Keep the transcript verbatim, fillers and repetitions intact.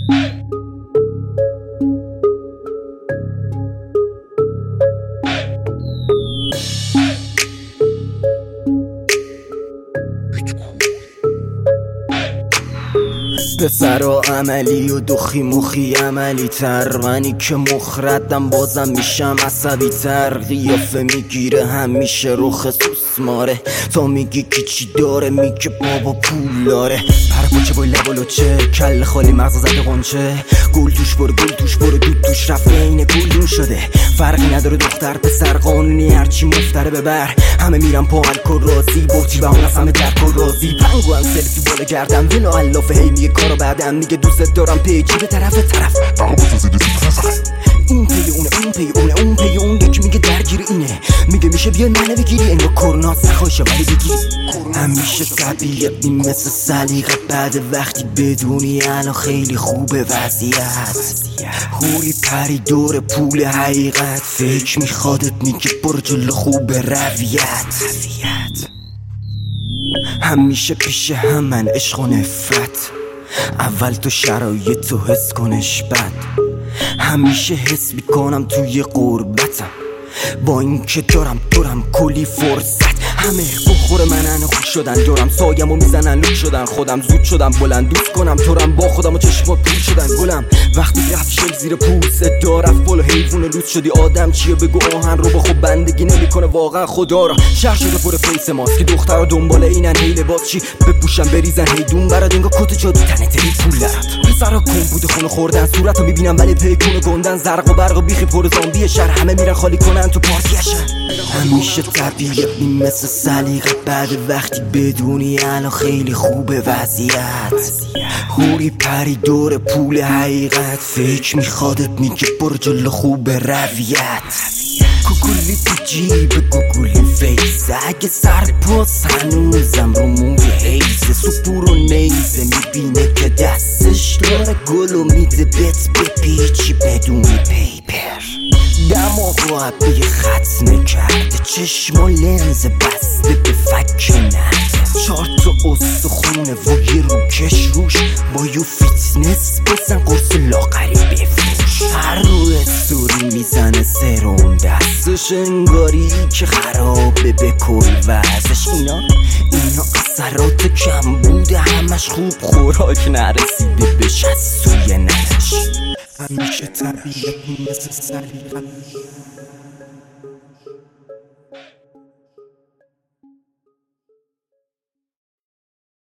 پسرا عملی و دخی مخی عملی تر، منی که مخردم بازم میشم عصبی تر. قیافه میگیره همیشه رو خصوص ماره، تا میگی کی چی داره میگه بابا پول داره. پر پاچه بای لب و لچه، کل خالی مغز زده قنچه، گل توش برو گل توش برو دود توش رفته اینه گلدون شده. فرقی نداره دختر پسر قانونی هرچی مفتره ببر. همه میرم پا الکل رازی بوتی و اون از همه درک و رازی. پنگو هم سلفی بالا کردم ویلا علافه هی میگه کارو بعدم میگه دوست دارم پیچی به طرف طرف. این پی اونه اون پی اونه اون پی اون یکی میگه درگیر اینه، میگه میشه بیا منو بگیری انگار کرونات نخواشه ولی بگیری. همیشه طبیعی مثل سلیقه، بعد وقتی بدونی الان خیلی خوبه وضعیت. هوری پری دور پول حقیقت، فکر میخوادت میگه برو جلو خوبه رویت. همیشه پیش هم من عشق و نفرت، اول تو شرایط تو حس کنش بد. همیشه حس میکنم توی قربتم، با این که دارم دارم کلی فرصت. همه بخور منن خوش شدن دارم، سایم و میزنن لک شدن خودم زود شدم بلند دوست کنم تورم با خودم و چشمات پول شدن گلم. وقتی رفت شل زیر پوست دارف بالا حیوون لوت شدی. آدم چیه بگو آهن رو با خب بندگی نمیکنه واقعا خدا را. شهر شده پر فیس ماست که دخترها دنبال اینن هی لباس چی بپوشن بریزن هی دون برات انگار کت جادو تنت هی پول دارد. پسرا کن بوده خونه خوردن صورتو میبینم ولی پیکون گندن زرق و برق و بیخی پر زامبی شهر. همه میرن خالی کنن تو پارکیشن. همیشه طبیعی مثل سلیقه، بعد وقتی بدونی الان خیلی خوبه وضعیت. هوری پری دور پول حقیقت، فکر میخوادت میگه برو جلو خوبه رویت. کوکولی تو جیب گوگولی فیس، اگه سرپاس هنوزم رو موی حیزه. سپور و نیزه میبینه که دستش داره گل و میده بت بپیچی بدون پیپر. دماغ رو عبی خط نکرده، چشم و لنز بسته به فک نرده. چار تا استخونه و یه روکش روش، با یو فیتنس بزن قرص لاغری بفروش. هر رو استوری میزنه سرم دستش، انگاری که خرابه به کل وزش. اینا اینا اثرات کم بوده، همش خوب خوراک نرسیده به شست سوی نرش. همیشه طبیعی مثل سلیقه.